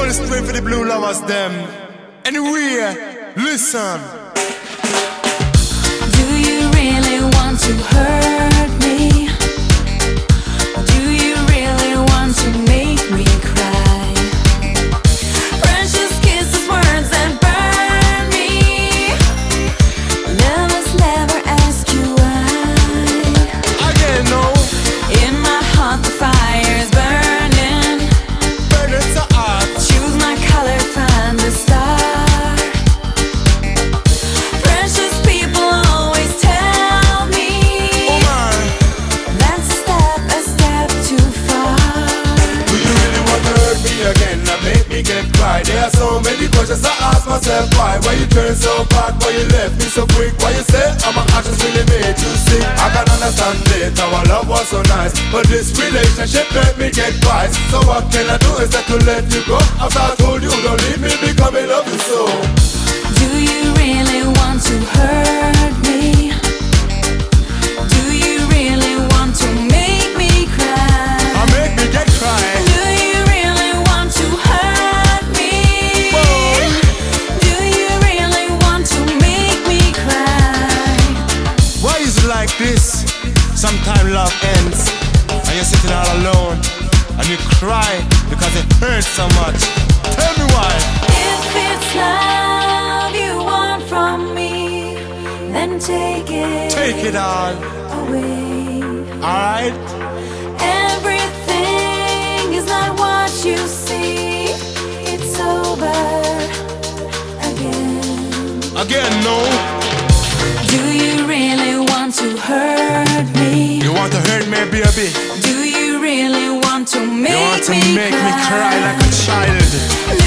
well straight for the blue lovers them. Anyway, listen. Do you really want to hurt me? Do you really want to make me cry? Precious kisses, words that burn me. Lovers never ask you why. Again, no. In my heart the fire's burning. Burning so hot. Choose my color, find the star. Precious people always tell me, Oh man, that's a step too far. do you really want to hurt me again and make me get cry? There are so many questions I ask myself. Why you turn so bad? Why you left me so quick? Why you say all my actions really made you sick? I can understand it, our love was so nice, but this relationship made me get twice. So what can I do instead to let you go? After I told you don't leave me because I love you so. Do you really want to hurt me? Do you really want to make me cry? I make me get cry. Do you really want to hurt me? Do you really want to make me cry? Why is it like this? Sometimes love ends and you're sitting all alone and you cry because it hurts so much. Tell me why. If it's love you want from me, then take it. Take it all. Away. Alright? Everything is not what you see. It's over again. Again, no. Do you really want to hurt me? You want to hurt me, baby? Do you really want to make You want to me make me cry like a child?